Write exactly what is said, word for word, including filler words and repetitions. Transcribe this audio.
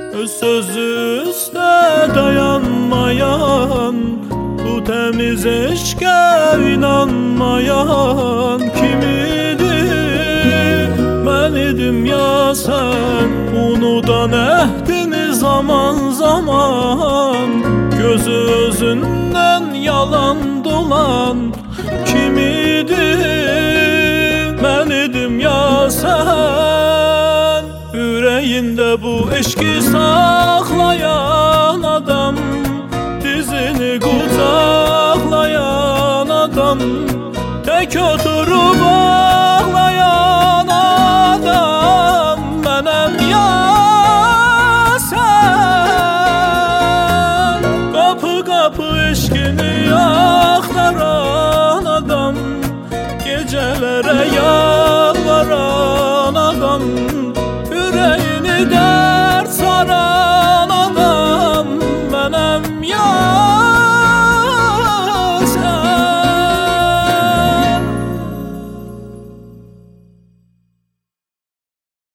Sözü üstə dayanmayan, bu temiz eşqə inanmayan kim idi? Mən idim ya sən, unudan əhdini zaman zaman, gözü özündən yalan dolan kim idi? Mən idim ya sən, ürəyində bu eşqi saxlayan adam, dizini qucaqlayan adam, tək oturub